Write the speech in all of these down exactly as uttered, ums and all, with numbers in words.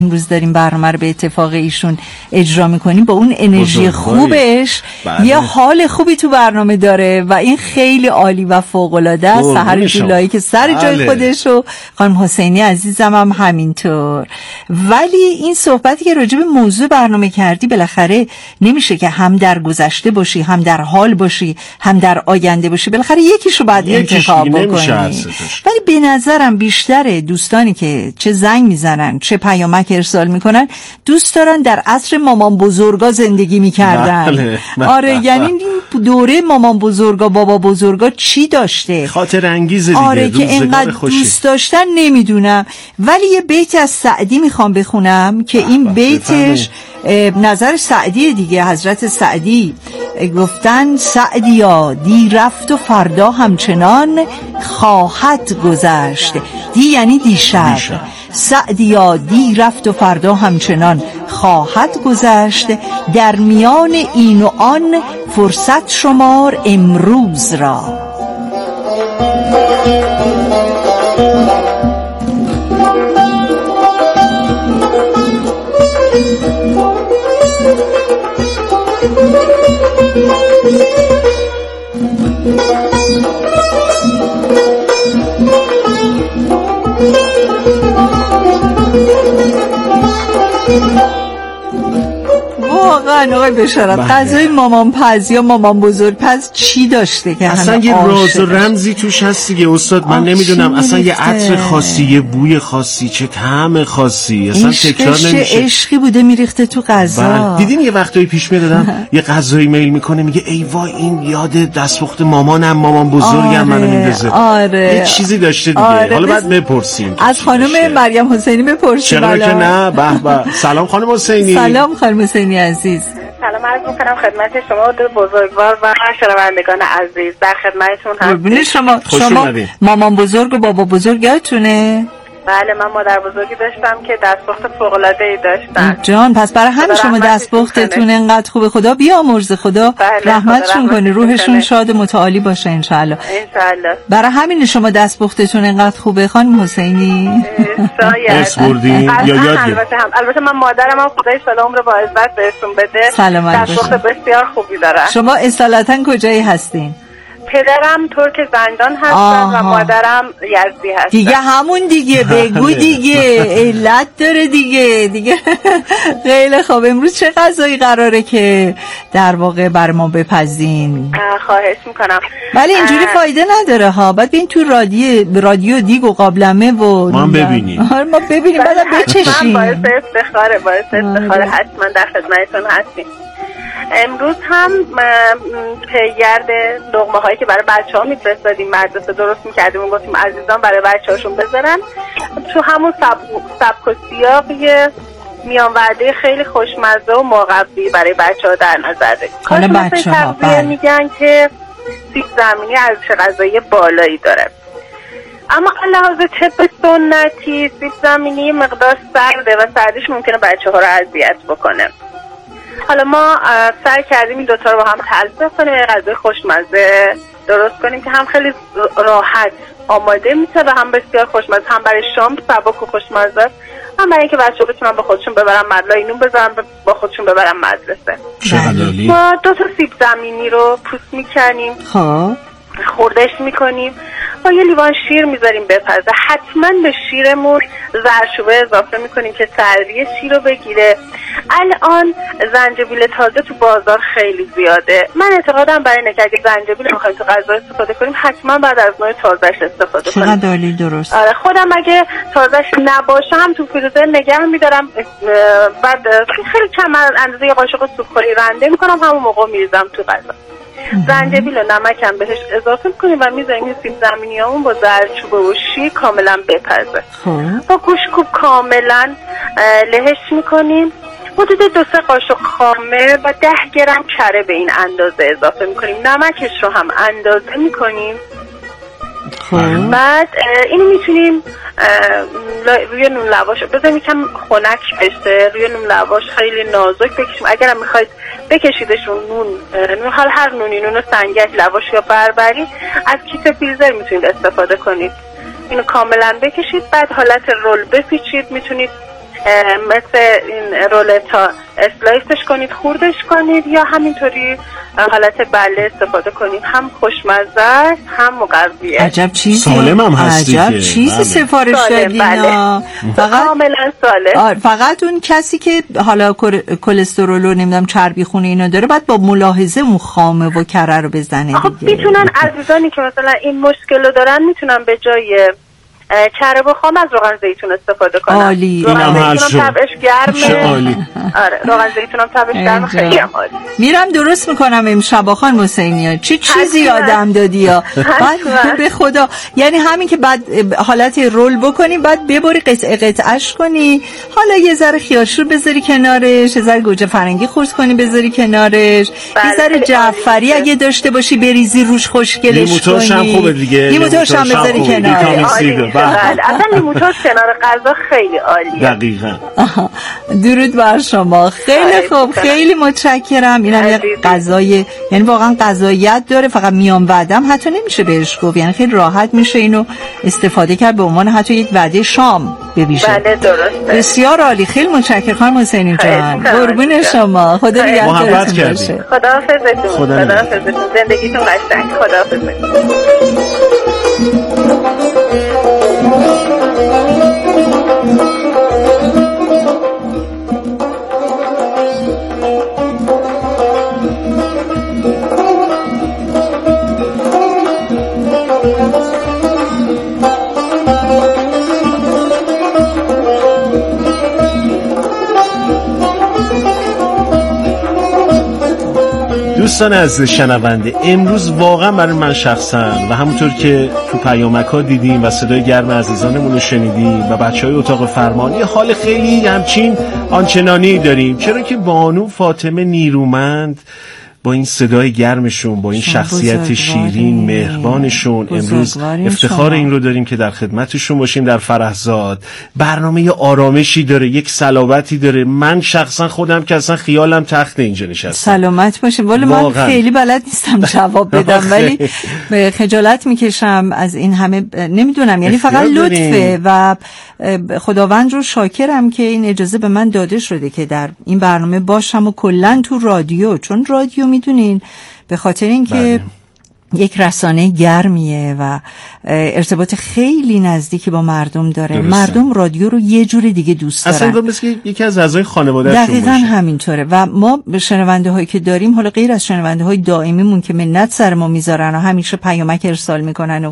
امروز داریم برنامه رو به اتفاق ایشون اجرا میکنیم، با اون انرژی خوبش بله. یه حال خوبی تو برنامه داره و این خیلی عالی و فوق‌العاده است. سحر جولایی که سر جای بله. خودش و خانم حسینی عزیزم هم همینطور. ولی این صحبتی که راجع به موضوع برنامه کردی، بالاخره نمیشه که هم در گذشته باشی، هم در حال باشی، هم در آینده باشی، بالاخره یکیشو باید انتخاب بکنی. ولی به نظرم بیشتر دوستانی که چه زنگ میزنن چه پیامک ارسال میکنن دوست دارن در عصر مامان بزرگا زندگی میکردن. بله. بله. آره یعنی این دوره مامان بزرگا بابا بزرگا چی داشته، خاطر انگیزه دیگه. آره که اینقدر دوست داشتن نمیدونم. ولی یه بیت از سعدی میخوام بخونم که این بیتش نظر سعدی دیگه. حضرت سعدی گفتن سعدیا دی رفت و فردا همچنان خواهد گذشت. دی یعنی دیشب. سعدیا دی رفت و فردا همچنان خواهد گذشت، در میان این و آن فرصت شمار امروز را. واقعا آقای بشارت غذای مامان پز یا مامان بزرگ پز چی داشته که اصلا یه راز و رمزی توش هست دیگه استاد. من نمیدونم اصلا یه عطر خاصی، یه بوی خاصی، چه طعم خاصی، اصلا تکرار نمیشه. عشقی بوده میریخته تو غذا. دیدین یه وقتایی پیش میدادم یه غذایی میل میکنه میگه ای وای این یاد دستپخت مامانم، مامان بزرگم آره، منو میندازه. آره. یه چیزی داشته دیگه. آره. حالا بعد بپرسیم از خانم مریم حسینی بپرسیم. چرا که نه. به به. سلام خانم حسینی. سلام خانم حسینی عزیز. سلام عرض میکنم خدمت شما دو بزرگوار و شنوندگان عزیز. در خدمتتون هستم. شما شما مامان بزرگ و بابا بزرگ یادتونه؟ بله من مادر بزرگی داشتم که دستپخت فوق‌العاده‌ای داشتن. جان پس برای همین شما دستپختتون انقدر خوبه. خدا بیامرز، خدا بله رحمتشون کنه، روحشون شاد متعالی باشه ان شاء الله. ان شاء الله. برای همین شما دستپختتون انقدر خوبه خانم حسینی. شاید. اسپوردین یا یاد البته هم البته من مادرم هم خدای شاد عمر با عزت بهشون بده. دستپخت بسیار خوبی دارن. شما اصالتا کجایی هستین؟ پدرم ترک زندان هستن آها. و مادرم یزدی هستن. دیگه همون دیگه بگو دیگه علت داره دیگه دیگه. خیلی خوب. امروز چه غذایی قراره که در واقع بر ما بپزین؟ خواهش میکنم. ولی اینجوری فایده نداره ها، بعد ببین تو رادیو رادیو دیگ و قابلمه و ما ببینیم. آره ما ببینیم بعد بچشیم. باعث افتخاره، باعث افتخاره. حتما در خدمتتون هستیم. امروز هم پیگرد لقمه هایی که برای بچه ها میفرستادیم مدرسه درست میکردیم و گفتیم عزیزان برای بچه هاشون بذارن تو همون سبک و سیاق یه میان وعده خیلی خوشمزه و مقبی برای بچه ها در نظر داریم. حالا بچه ها تغذیه میگن که سیب زمینی ارزش غذایی بالایی داره، اما لحاظ طب سنتی سیب زمینی مقدار سرده و سردیش ممکنه بچه ها رو اذیت بکنه. حالا ما سعی کردیم این دوتا رو با هم تلفیق کنیم، غذای خوشمزه درست کنیم که هم خیلی راحت آماده میشه و هم بسیار خوشمزه، هم برای شام سبک و خوشمزه، هم برای اینکه بچه‌ها بتونن با خودشون ببرن مدرسه، اینو بذارن با خودشون ببرن مدرسه. ما دو تا سیب زمینی رو پوست میکنیم، ها خوردش میکنیم، با یه لیوان شیر میذاریم بپزه. حتما به شیرمون زردچوبه اضافه میکنیم که سردی شیر رو بگیره. الان زنجبیل تازه تو بازار خیلی زیاده. من اعتقادم برای اینه که اگه زنجبیل میخوایم تو غذا استفاده کنیم حتما بعد از نوع تازه‌اش استفاده کنیم. چقدر عالی. درست. آره خودم اگه تازه‌اش نباشه هم تو فریزر نگه میدارم، بعد خیلی کم اندازه یه قاشق سوپخوری رنده میکنم، همون موقع میریزم تو غذا. زنجبیل و نمک هم بهش اضافه کنیم و میذاریم این سیب زمینیامون با زردچوبه و شیر کاملا بپزه. با گوشتکوب کاملا لهش میکنیم. حدود دو سه قاشق خامه و ده گرم کره به این اندازه اضافه میکنیم. نمکش رو هم اندازه میکنیم. بعد اینو میتونیم روی نون لواش بذاریم یکم خنک بشه، روی نون لواش خیلی نازک بکشیم. اگرم میخواید بکشیدش رو نون نون حال هر نونی، نون سنگک، لواش یا بربری، از کیسه فریزر میتونید استفاده کنید. اینو کاملا بکشید، بعد حالت رول بپیچید. میتونید مثل این رولتا اسلایسش کنید، خوردش کنید، یا همینطوری حالت بله استفاده کنید. هم خوشمزه است هم مغذیه. عجب چیزی سالم هم هستی. عجب چیزی سفارش دادین. بله. فقط کاملا سالم. فقط اون کسی که حالا کلسترول و نمیدونم چربی خون اینا داره باید با ملاحظه اون خامه و کره رو بزنه. خب میتونن عزیزانی که مثلا این مشکل رو دارن میتونن به جای چرب و خام از روغن زیتون استفاده کنن. عالی. روغن زیتون هم طبعش گرمه. عالی. آره روغن زیتون هم طبعش گرمه، خیلی هم عالی. میرم درست میکنم امشب خان حسینی. چی چیزی یادم دادی یا بعد به خدا، یعنی همین که بعد حالت رول بکنی بعد ببری قطعه قطعش کنی، حالا یه ذره خیارشور بذاری کنارش، یه ذره گوجه فرنگی خرد کنی بذاری کنارش، یه ذره جعفری اگه داشته باشی بریزی روش خوشگلش کنی. لیموتاش هم خوبه دیگه. لیموتاش هم بذاری کنار. بله اصلا لیموتاش کنار غذا خیلی عالیه. دقیقاً. درود بر شما. خیلی خوب، خیلی متشکرم. اینم یه غذای، یعنی واقعا غذاییت داره، فقط میان وعدم حتی نمیشه بهش گفت، یعنی خیلی راحت میشه اینو استفاده کرد به عنوان حتی یک وعده شام ببیشه. بله درسته. بسیار عالی. خیلی متشکرم خانم حسینی جان. قربون شما. خدا نگهدارتون باشه. خداحافظتون. خداحافظتون. زندگیتون قشنگ. خداحافظتون. دوستان عزیز شنونده، امروز واقعا برای من شخصا و همونطور که تو پیامک ها دیدیم و صدای گرم عزیزانمون رو شنیدیم و بچه های اتاق فرمانی، حال خیلی همچین آنچنانی داریم، چرا که بانو فاطمه نیرومند با این صدای گرمشون، با این شخصیت شیرین مهربانشون، امروز افتخار این رو داریم که در خدمتشون باشیم در فرحزاد. برنامه آرامشی داره، یک صلابتی داره. من شخصا خودم که اصلا خیالم تخت اینجا نشستم. سلامت باشیم. والا من خیلی بلد نیستم جواب بدم ولی خجالت میکشم از این همه، نمیدونم، یعنی فقط لطفه و خداوند رو شاکرم که این اجازه به من داده شده که در این برنامه باشم و کلا تو رادیو، چون رادیو میدونین به خاطر اینکه بله. یک رسانه گرمیه و ارتباط خیلی نزدیکی با مردم داره. درسته. مردم رادیو رو یه جور دیگه دوست دارن. اصلا مثل یکی از اعضای خانواده‌شون باشه. دقیقاً همینطوره و ما به شنونده هایی که داریم، حالا غیر از شنونده های دائمیمون که منت سر ما میذارن و همیشه پیامک ارسال میکنن و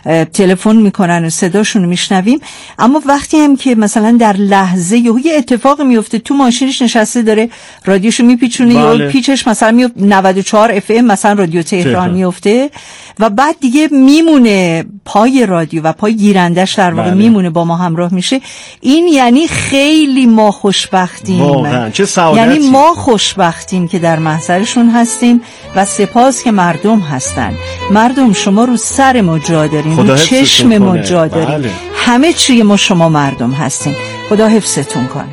تلفن میکنن و صداشون رو میشنویم، اما وقتی هم که مثلا در لحظه یه اتفاقی میفته، تو ماشینش نشسته داره رادیوشو میپیچونه یا بله. پیچش مثلا میفته نود و چهار اف ام مثلا رادیو تهران میفته و بعد دیگه میمونه پای رادیو و پای گیرندش در واقع بله. میمونه با ما همراه میشه. این یعنی خیلی ما خوشبختیم، واقعا چه سعادتی. یعنی ما خوشبختیم که در محضرشون هستیم و سپاس که مردم هستن. مردم شما رو سر ما جا دارین، رو چشم ما جا دارین بله. همه چی ما شما مردم هستین. خدا حفظتون کنه.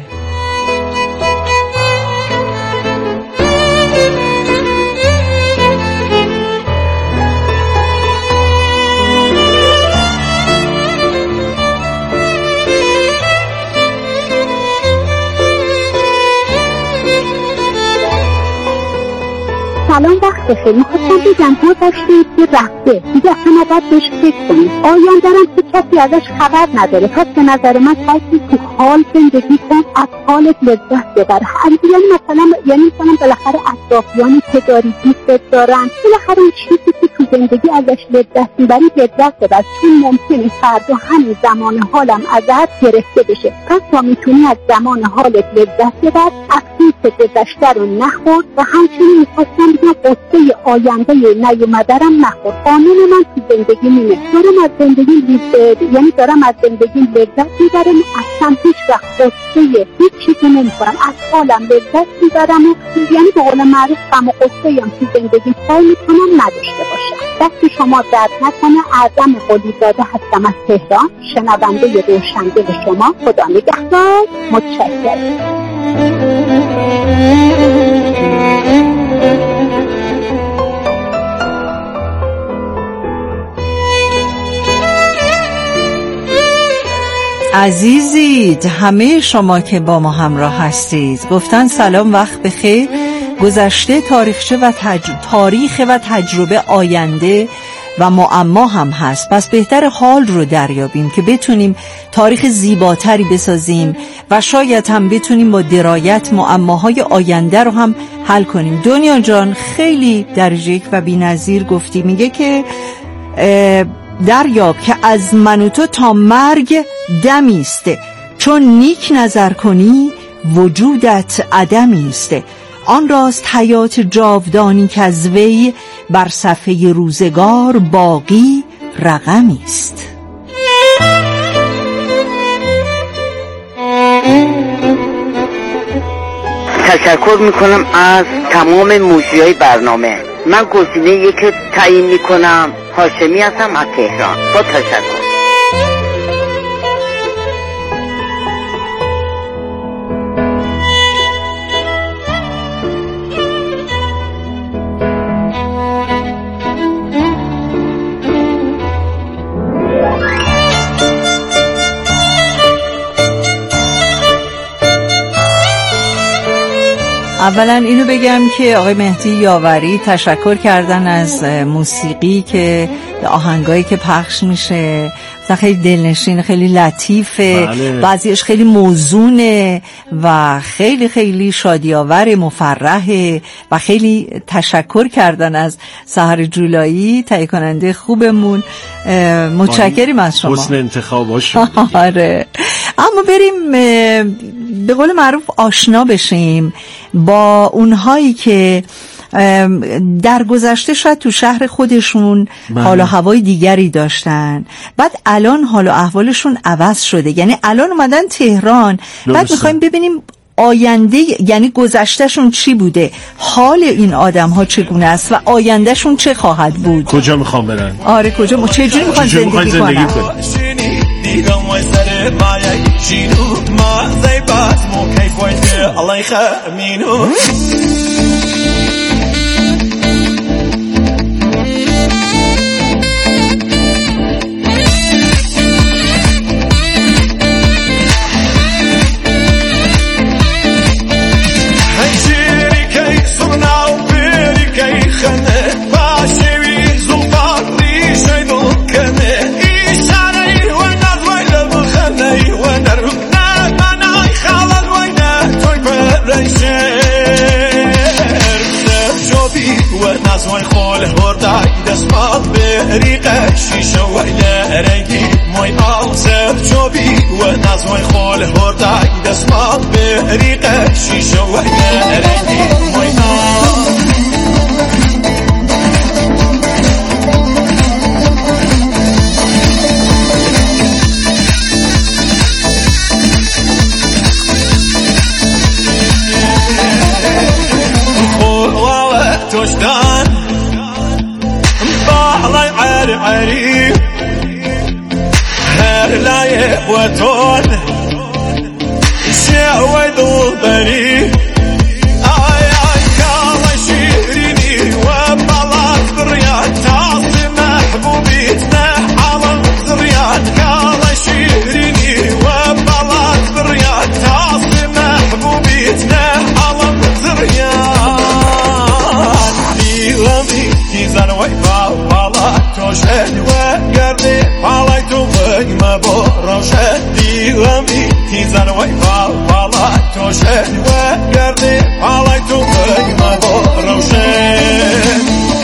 سلام، وقت بخیر. میخواستم بگم ما داشتیم که رفته دیگه اصلا باید بهش فکر کنیم. آینده‌ام که کسی ازش خبر نداره. پس به نظر من باید تو حال زندگی کن، از حالت لذت ببر. یعنی مثلا یعنی مثلا بالاخره اطرافیانی که داری دوست دارن، بالاخره اون چیزی که تو زندگی ازش لذت میبری لذت ببر، چون ممکنه فردا همین زمان حالم ازت گرفته بشه. پس تا میتونی از زمان حالت لذت ببر، افسوس گذشته رو نخور و همچنین میخواستم بگم قصه آینده نیومده رو نخور. قانون من تو زندگی اینه، دارم از زندگی لذت، یعنی دارم از زندگی لذت میبرم، اصلا هیچ وقت قصه هیچ چیزی نمیخورم، از حالم لذت میبرم و یعنی به قول معروف غم و قصه هم تو زندگی سعی میکنم نداشته باشم. دست شما درد نکنه. اعظم قلیزاده هستم از تهران، شنونده روشنده به شما. خدا نگهدار. متشکرم. عزیزید همه شما که با ما همراه هستید. گفتن سلام، وقت بخیر. گذشته تاریخچه و تج... تاریخ و تجربه آینده و معما هم هست، پس بهتر حال رو دریابیم که بتونیم تاریخ زیباتری بسازیم و شاید هم بتونیم با درایت معماهای آینده رو هم حل کنیم. دنیا جان خیلی درجه یک و بی‌نظیر گفتی، میگه که دریاب که از من و تو تا مرگ دمی است، چون نیک نظر کنی وجودت عدمی است، آن راست حیات جاودانی که از وی بر صفحه روزگار باقی رقمی است. تشکر میکنم از تمام مجریای برنامه. من گزینه یک تعیین میکنم. هاشمی هستم از تهران. با تشکر. اولا اینو بگم که آقای مهدی یاوری تشکر کردن از موسیقی که آهنگایی که پخش میشه خیلی دلنشین، خیلی لطیفه، بله. بعضیش خیلی موزونه و خیلی خیلی شادی‌آور، مفرحه و خیلی تشکر کردن از سحر جولایی تهیه کننده خوبمون. متشکریم از شما، حسن انتخاباشون. آره. اما بریم به قول معروف آشنا بشیم با اونهایی که در گذشته شاید تو شهر خودشون من. حال و هوای دیگری داشتن، بعد الان حال و احوالشون عوض شده، یعنی الان اومدن تهران. بعد میخوایم ببینیم آینده، یعنی گذشتهشون چی بوده، حال این آدم ها چگونه است و آیندهشون چه خواهد بود. کجا میخوام برن؟ آره کجا، چجوری میخوان زندگی, زندگی کنن. نازوی خال هردای دستمال بریقه شیشه و لرنگی موی آل سر چوبی و نازوی خال هردای دستمال بریقه شیشه و لرنگی موی آل توشدان باعلي عالي عريب هر لاي وتون شعوي ذو بري اي اي كالا شيريني وبلاك ذريات تعصي محبوبيتنا على ذريات كالا شيريني وبلاك ذريات تعصي محبوبيتنا على ذريات زن وای بالا توشد و گردی بالای تو بگم با روشد دیلمی زن وای بالا توشد و گردی بالای تو بگم با روشد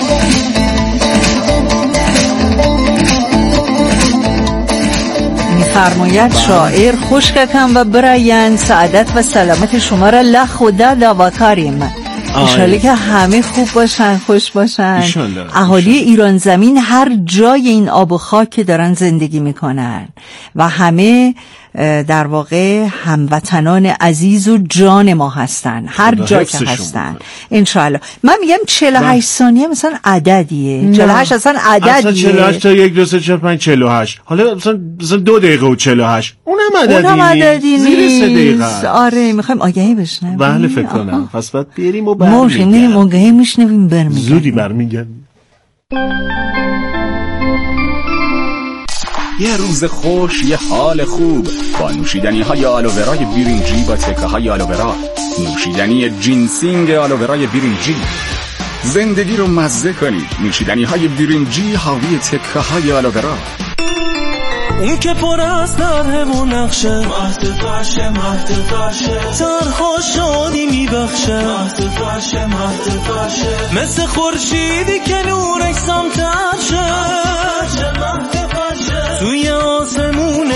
می‌فرماید شاعر خشککم و براین سعادت و سلامت شما را لخ و دل و کاریم. انشالله که همه خوب باشن، خوش باشن، اهالی ایران زمین هر جای این آب و خاک که دارن زندگی میکنن و همه در واقع هموطنان عزیز و جان ما هستن هر جا که هستن انشالله. من میگم چهل و هشت ثانیه مثلا عددیه، چهل و هشت اصلا عددیه، اصلا چهل و هشت تا یک دو سه چهار پنج چهل و هشت، حالا مثلا مثلا دو دقیقه و چهل و هشت اونم عددی اونم عددی زیر سه دقیقه. آره میخوایم آگهی بشنویم. بله فکر کنم پس بعد بریم و برمیگردیم. میریم آگهی میشنویم برمیگردیم. زودی برمیگردیم. یه روز خوش، یه حال خوب با نوشیدنی های آلوورای برنجی با تکه های آلوورا. نوشیدنی جینسینگ آلوورای برنجی. زندگی رو مزه کنید. نوشیدنی های برنجی حاوی تکه های آلوورا. اون که پر از طرح و نقشه، مهد فرشه مهد فرشه، طرحها شادی میبخشه، مهد فرشه مهد فرشه، مثل خورشیدی که نورش سمتر شه، مهد فرشه، توی آسمون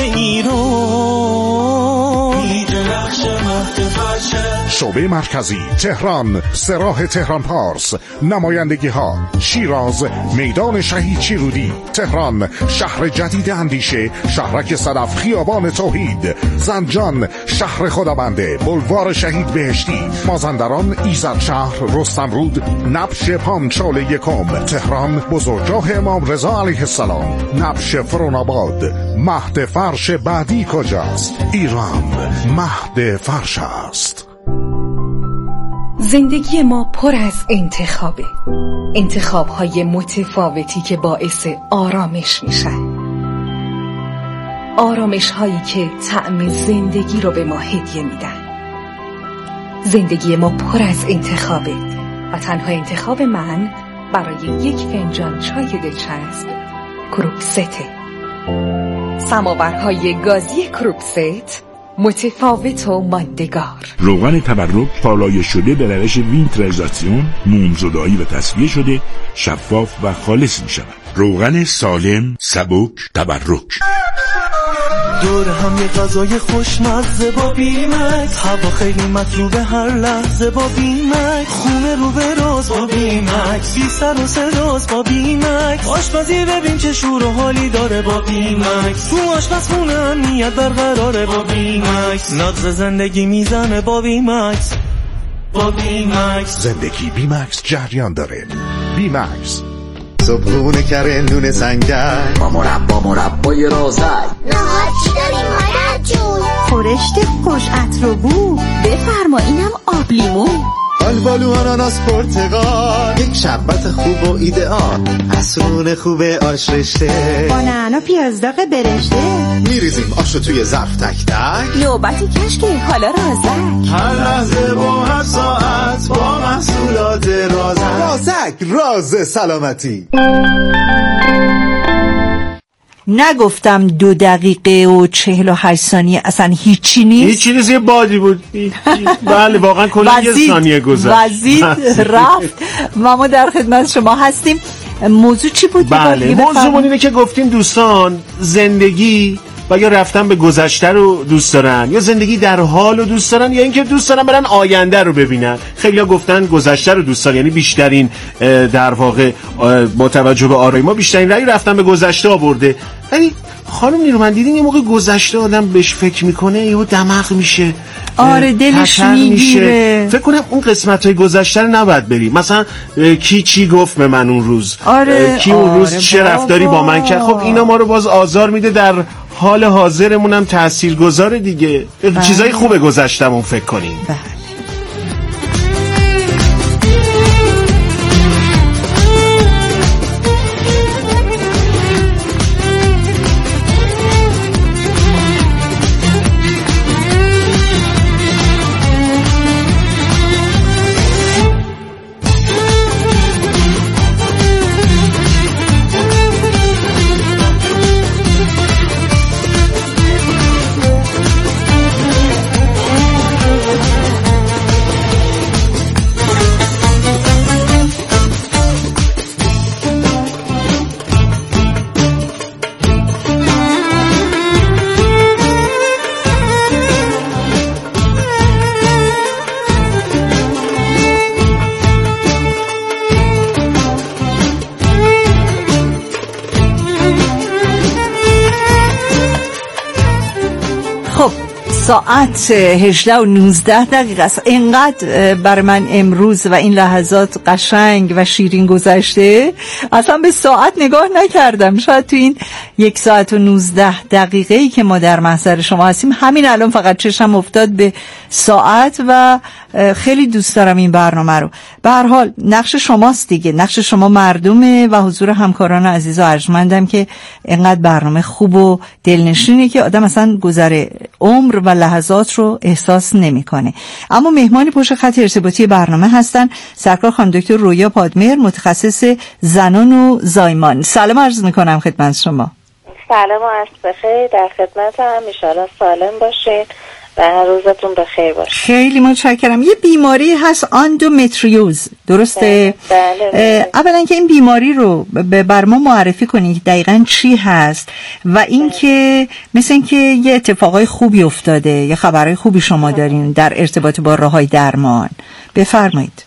ایران میدرخشه مهد فرشه. شعبه مرکزی تهران، سراح تهران پارس، نمایندگی ها شیراز، میدان شهید شیرودی، تهران، شهر جدید اندیشه، شهرک صدف، خیابان توحید، زنجان، شهر خدابنده، بلوار شهید بهشتی، مازندران، ایزدشهر، رستمرود، نبش پامچال یکم، تهران، بزرگراه امام رضا علیه السلام، نبش فروناباد. مهد فرش بعدی کجاست؟ ایران مهد فرش است. زندگی ما پر از انتخابه، انتخاب‌های متفاوتی که باعث آرامش میشن، آرامش‌هایی که طعم زندگی رو به ما هدیه میدن. زندگی ما پر از انتخابه و تنها انتخاب من برای یک فنجان چای دلچسب کروکسته. سماورهای گازی کروکست، متفاوت و ماندگار. روغن تبرک پالایش شده به روش وینترایزاسیون، مومزدایی و تصفیه شده، شفاف و خالص می شود. روغن سالم، سبک، تبرک. دور هم یه غذای خوشمزه با بیمکس، هوا خیلی مطلوبه هر لحظه با بیمکس، خونه رو به راز با بیمکس، بی سر و صداست با بیمکس، آشپزی ببین چه شور و حالی داره با بیمکس، تو آشپزخونه امنیت برقراره با بیمکس، نبض زندگی میزنه با بیمکس، با بیمکس. زندگی بیمکس جریان داره. بیمکس. صبحونه کره نون سنگر با مربا مربای رازک، نهار چی داریم مادر جون؟ خورشت خوش عطر و بو، بفرما اینم آب لیمو، آلبالو آناناس پرتقال، یک شربت خوب و ایدئال، عصرون خوب آش رشته با نعنا پیاز داغ برشته، میریزیم آشو توی ظرف تک تک، نوبتی کشکی حالا رازک، هر لحظه و هر ساعت با محصولات رازک. رازک، راز سلامتی. نگفتم دو دقیقه و چهل و هشت ثانیه اصلا هیچی نیست. هیچی نیست، یه بادی بود. بله واقعا کلا یه ثانیه گذشت. وزید رفت و ما در خدمت شما هستیم. موضوع چی بود؟ بله موضوعمون اینه که گفتیم دوستان زندگی و یا رفتن به گذشته رو دوست دارن یا زندگی در حال رو دوست دارن یا اینکه دوست دارن برن آینده رو ببینن. خیلی‌ها گفتن گذشته رو دوست دارن، یعنی بیشترین در واقع با توجه به آرای ما بیشترین رأی رفتن به گذشته آورده. ولی خانم نیرومند دیدین یه موقع گذشته آدم بهش فکر میکنه یهو دماغ میشه، آره دلش میگیره. فکر کنم اون قسمت‌های گذشته رو نباید بریم. مثلا کی چی گفت به من اون روز، آره کی اون روز آره چه رفتاری با من کرد. خب اینا ما رو باز آزار میده، در حال حاضرمون هم تاثیرگذاره دیگه. بله. چیزای خوبه گذشتمون فکر کنیم. بله. ساعت هجده و نوزده دقیقه است. اینقدر بر من امروز و این لحظات قشنگ و شیرین گذشته اصلا به ساعت نگاه نکردم. شاید تو این یک ساعت و نوزده دقیقه ای که ما در محضر شما هستیم. همین الان فقط چشم افتاد به ساعت و خیلی دوست دارم این برنامه رو. به هر حال نقش شماست دیگه، نقش شما مردمه و حضور همکاران عزیز و ارجمندم که اینقدر برنامه خوب و دلنشینه که آدم اصلا گذر عمر و لحظات رو احساس نمیکنه. اما مهمانی پشت خط ارتباطی برنامه هستن سرکار خانم دکتر رویا پادمهر، متخصص زنان و زایمان. سلام عرض میکنم خدمت شما. سلام و عصر بخیر، در خدمتم. ان شاءالله سالم باشین و روزتون بخیر باشه. خیلی متشکرم. یه بیماری هست اندومتریوز، درسته؟ بله بله. اولا که این بیماری رو بر ما معرفی کنید دقیقاً چی هست و اینکه مثل اینکه یه اتفاقای خوبی افتاده، یه خبرهای خوبی شما دارین در ارتباط با راههای درمان. بفرمایید.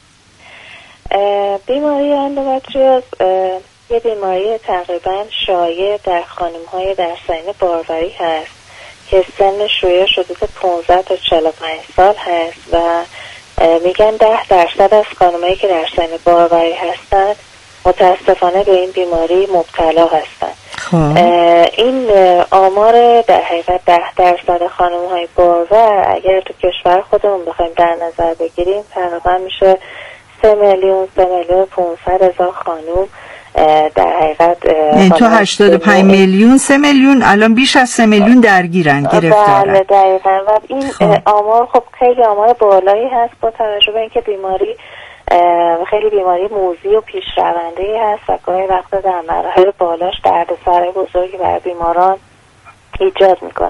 بیماری اندومتریوز یه بیماری تقریبا شایع در خانم‌های در سن باروری هست که سن شویه شده تا پانزده تا چهل و پنج سال هست و میگن ده درصد از خانم‌هایی که در سن باروری هستن متاسفانه به این بیماری مبتلا هستن. این آمار در حقیقت ده درصد خانم‌های باروری اگر تو کشور خودمون بخوایم در نظر بگیریم تقریبا میشه سه میلیون سه میلیون پونصد هزار خانم در حقیقت تو هشتاد و پنج میلیون سه میلیون الان بیش از سه میلیون درگیرن گرفتارن. بله دقیقاً. و این خب. آمار خب خیلی آمار بالایی هست با توجه به اینکه بیماری خیلی بیماری موذی و پیشرونده‌ای هست و گاهی وقتا در مراحل بالاش دردسرای بزرگی برای بیماران ایجاد میکنه.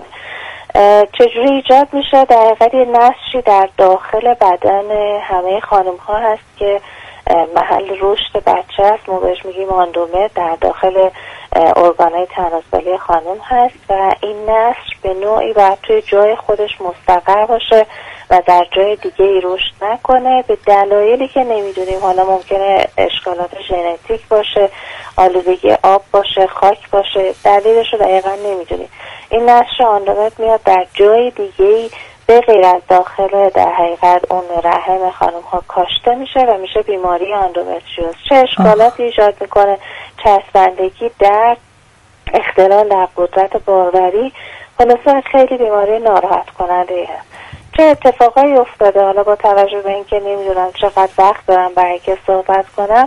چجوری ایجاد میشه؟ در حقیقت یه نسجی در داخل بدن همه خانم ها هست که محل رشد بچه است، ما بهش میگیم آندومه، در داخل ارگانهای تناسلی خانم هست و این نسج به نوعی باید توی جای خودش مستقر باشه و در جای دیگه ای رشد نکنه به دلایلی که نمیدونیم. حالا ممکنه اشکالات ژنتیک باشه، آلودگی آب باشه، خاک باشه، دلیلش رو دقیقا نمیدونیم. این نسج آندومت میاد در جای دیگه ای به غیر از داخل در حقیقت اون رحم خانم ها کاشته میشه و میشه بیماری اندومتریوز. چه اشکالاتی ایجاد میکنه؟ چسبندگی، درد، اختلال در قدرت باروری، خلاصه خیلی بیماری ناراحت کننده هست. چه اتفاقایی افتاده؟ حالا با توجه به اینکه نمیدونم چقدر وقت دارم برای که صحبت کنم،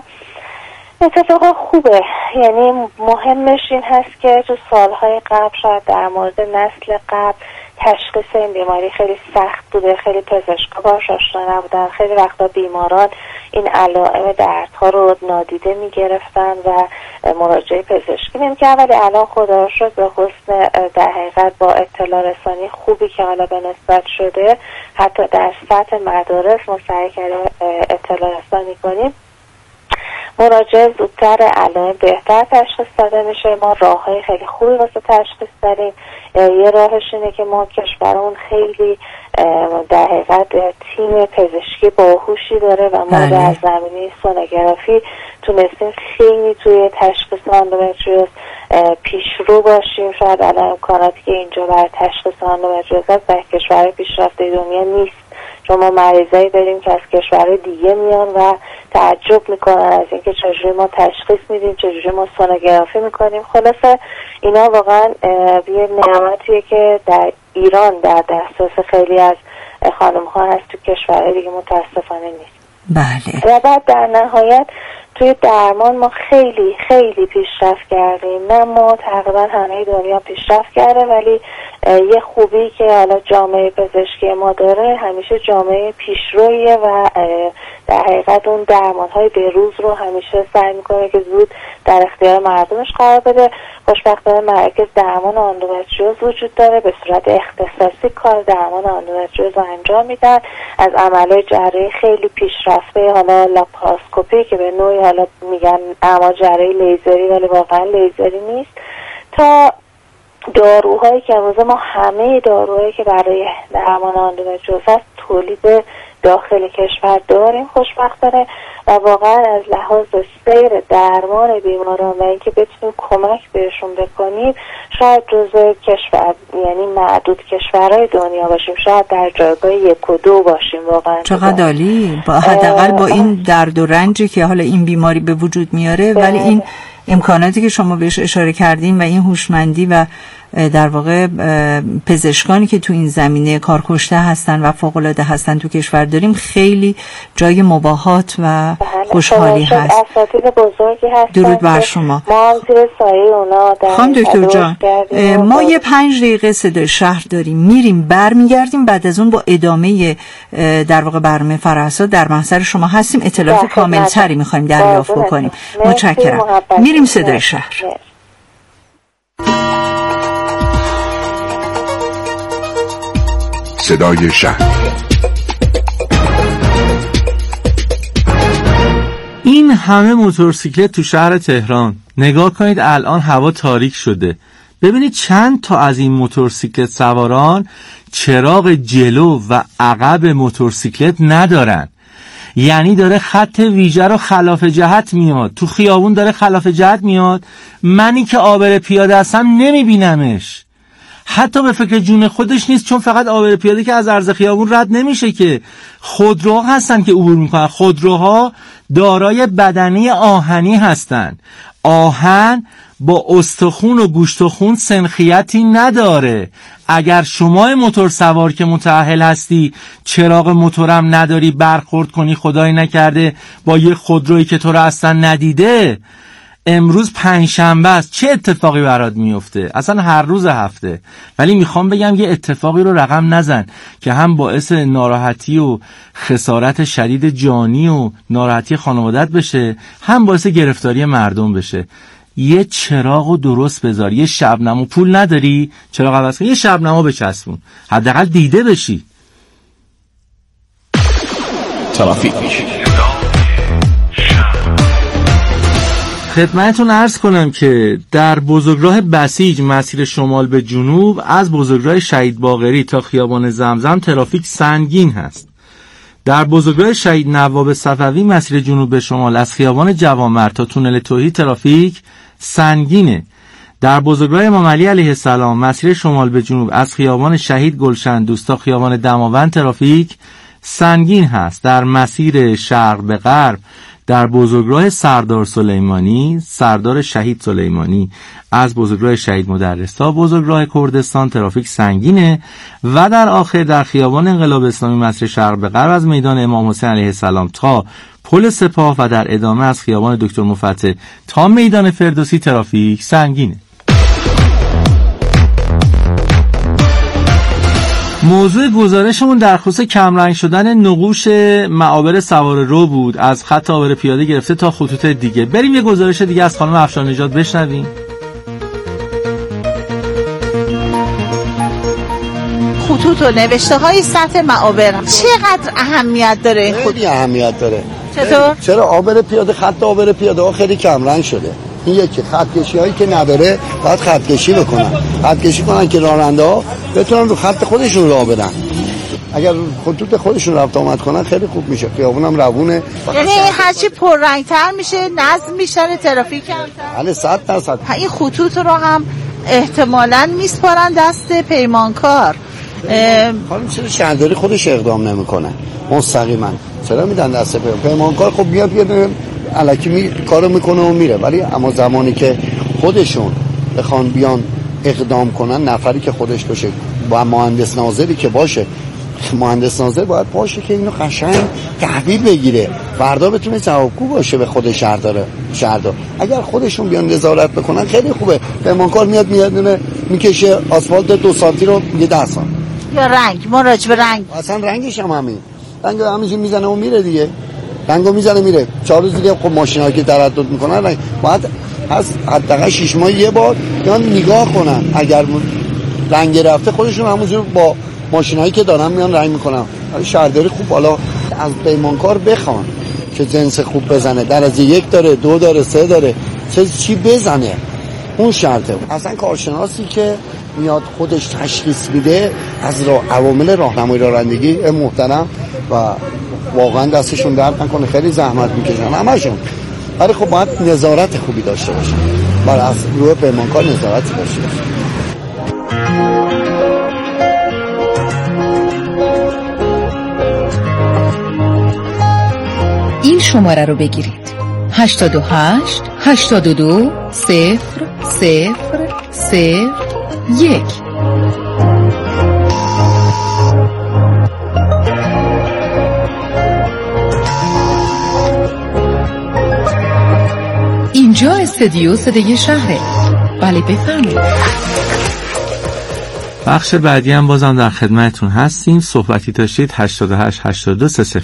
اتفاقا خوبه. یعنی مهمش این هست که تو سالهای قبل شاید در مورد نسل قبل تشخیص این بیماری خیلی سخت بوده، خیلی پزشکا باهاش آشنا نبودن، خیلی وقتا بیماران این علائم دردها رو نادیده میگرفتن و مراجعه پزشکی نمی‌کردن. ولی الان خدا رو شکر به حسن در حقیقت با اطلاع رسانی خوبی که حالا به نسبت شده حتی در سطح مدارس ما سعی کردیم اطلاع رسانی کنیم، مراجعه زودتر علائم بهتر تشخیص داده میشه. ما راههای خیلی خوبی واسه تشخیص داریم. یه راهش اینه که ما کشورمون خیلی در حقیقت تیم پزشکی باهوشی داره و ما در زمینه سونوگرافی تونستیم خیلی توی تشخیص اندومتریوز پیشرو باشیم. شاید الان امکاناتی که اینجا برای تشخیص اندومتریوز هست در کشورهای پیشرفته دنیا نیست، چون ما مریضایی داریم که از کشورهای دیگه میان و تعجب میکنن از اینکه چجوری ما تشخیص میدیم، چجوری ما سونوگرافی میکنیم. خلاصه اینا واقعا یه نعمتیه که در ایران در دسترس خیلی از خانم ها هست، تو کشورهای دیگه متاسفانه نیست. بله. و بعد در نهایت توی درمان ما خیلی خیلی پیشرفت کردیم. نه ما تقریبا همه دنیا پیشرفت کرده، ولی یه خوبی که حالا جامعه پزشکی ما داره همیشه جامعه پیشرویه و در حقیقت اون درمان‌های به روز رو همیشه سعی میکنه که زود در اختیار مردمش قرار بده. خوشبختانه مراکز درمان اندومتریوز وجود داره، به صورت اختصاصی کار درمان اندومتریوز رو انجام میدن، از عملهای جراحی خیلی پیشرفته، حالا لاپاراسکوپی که به نوعی حالا میگن اعمال جراحی لیزری ولی واقعا لیزری نیست، تا داروهایی که امروزه ما همه داروهایی که برای درمان اندومتریوز هست تولید داخل کشور داریم خوشبختانه و واقعا از لحاظ سیر درمان بیماران و اینکه بتونیم کمک بهشون بکنیم شاید جزو کشور یعنی معدود کشورهای دنیا باشیم، شاید در جایگاه یک و دو باشیم. واقعا چقدر عالی. با حداقل با این درد و رنجی که حالا این بیماری به وجود میاره، ولی این امکاناتی که شما بهش اشاره کردین و این هوشمندی و در واقع پزشکانی که تو این زمینه کارکشته هستن و فوق‌العاده هستن تو کشور داریم خیلی جای مباهات و خوشحالی هست. اساتید بزرگی هستن. درود بر شما. ما هم زیر سایه اونا خانم دکتر جان، ما یه پنج دقیقه صدای شهر داریم، میریم برمیگردیم، بعد از اون با ادامه در واقع برنامه فراسا در محضر شما هستیم، اطلاعات کاملتری میخوایم دریافت بکنیم. متشکرم. میریم صدای شهر. صدای شهر. این همه موتورسیکلت تو شهر تهران، نگاه کنید الان هوا تاریک شده، ببینید چند تا از این موتورسیکلت سواران چراغ جلو و عقب موتورسیکلت ندارن، یعنی داره خط ویژه رو خلاف جهت میاد، تو خیابون داره خلاف جهت میاد، منی که عابر پیاده هستم نمیبینمش، حتی به فکر جون خودش نیست، چون فقط عابر پیاده که از عرض خیابون رد نمیشه که خودروها هستن که عبور میکنن. خودروها دارای بدنه آهنی هستن، آهن با استخون و گوشت و خون سنخیتی نداره. اگر شما موتور سوار که متأهل هستی چراغ موتورم نداری برخورد کنی خدای نکرده با یه خودرویی که تو رو اصلا ندیده، امروز پنجشنبه است، چه اتفاقی برات میفته؟ اصلا هر روز هفته. ولی میخوام بگم یه اتفاقی رو رقم نزن که هم باعث ناراحتی و خسارت شدید جانی و ناراحتی خانوادت بشه، هم باعث گرفتاری مردم بشه. یه چراغو درست بذار، یه شبنمو پول نداری چراغ عوض کن، یه شبنمو بچسبون، حداقل دیده بشی. ترافیک. خدمتتون عرض کنم که در بزرگراه بسیج مسیر شمال به جنوب از بزرگراه شهید باقری تا خیابان زمزم ترافیک سنگین هست. در بزرگراه شهید نواب صفوی مسیر جنوب به شمال از خیابان جوامرد تا تونل توحید ترافیک سنگینه. در بزرگراه امام علی علیه السلام مسیر شمال به جنوب از خیابان شهید گلشن دوست تا خیابان دماوند ترافیک سنگین هست. در مسیر شرق به غرب در بزرگراه سردار سلیمانی سردار شهید سلیمانی از بزرگراه شهید مدرس تا بزرگراه کردستان ترافیک سنگینه. و در آخر در خیابان انقلاب اسلامی مسیر شرق به غرب از میدان امام حسین علیه السلام تا پل سپاه و در ادامه از خیابان دکتر مفتح تا میدان فردوسی ترافیک سنگینه. موضوع گزارشمون در خصوص کمرنگ شدن نقوش معابر سوار رو بود، از خط عابر پیاده گرفته تا خطوط دیگه. بریم یه گزارش دیگه از خانم افشار نژاد بشنویم. خطوط و نوشته های سطح معابر چقدر اهمیت داره این خطوط؟ خیلی اهمیت داره. چطور؟ چرا عابر پیاده خط عابر پیاده ها خیلی کمرنگ شده. این یکی خطکشی هایی که نداره باید خطکشی بکنن، خطکشی کنن که راننده ها بتونن رو خط خودشون راه برن. اگر خطوط خودشون رفت آمد کنن خیلی خوب میشه، خیابون هم روونه. یعنی هرچی پررنگ‌تر میشه نظم میشه، ترافیک کمتر. بله صد درصد. این خطوط رو هم احتمالاً میسپارن دست پیمانکار. خانم چرا شهرداری خودش اقدام نمیکنه مستقیما؟ چرا میدن دست پیمانکار؟ خب میاد بیاد الکی می کارو میکنه و میره. ولی اما زمانی که خودشون بخوان بیان اقدام کنن، نفری که خودش باشه و مهندس ناظری که باشه، مهندس ناظر باید باشه که اینو قشنگ تحویل بگیره، فردا بتونه جوابگو باشه به خود شهردار. شهردار اگر خودشون بیان نظارت بکنن خیلی خوبه. پیمانکار میاد میاد میکشه آسفالت دو سانتی رو میگه ده سانتی. یا رنگ مراجع به رنگ، اصلا رنگش هم همین رنگ همینجوری میزنه و میره دیگه، رنگو میزنه میره. چهار روز دیگه خب ماشینایی که تردد میکنن رنگ باید هست حداقل شش ماه یه بار بیان نگاه کنن، اگر رنگ رفته خودشون همونجور با ماشینایی که دارن میان رنگ میکنن. ولی شهرداری خوب حالا از پیمانکار بخوان که جنس خوب بزنه، درجه یک داره، دو داره، سه داره، چه چی بزنه، اون شرطه. اصلا کارشناسی که میاد خودش تشخیص میده از راه عوامل راهنمایی رانندگی محترم و واقعا دستشون درد نکنه، خیلی زحمت میکشن همشون. ولی خب باید نظارت خوبی داشته باشن، باید از روی پیمانکار نظارتی داشته باشن. این شماره رو بگیرید هشتاد و هشت هشتاد و دو صفر صفر صفر یک. اینجا استودیو صدای شهره. بله بفرمایید. بخش بعدی هم بازم در خدمتتون هستیم. صحبتی داشتید هشتاد و هشت هشتاد و دو سه صفر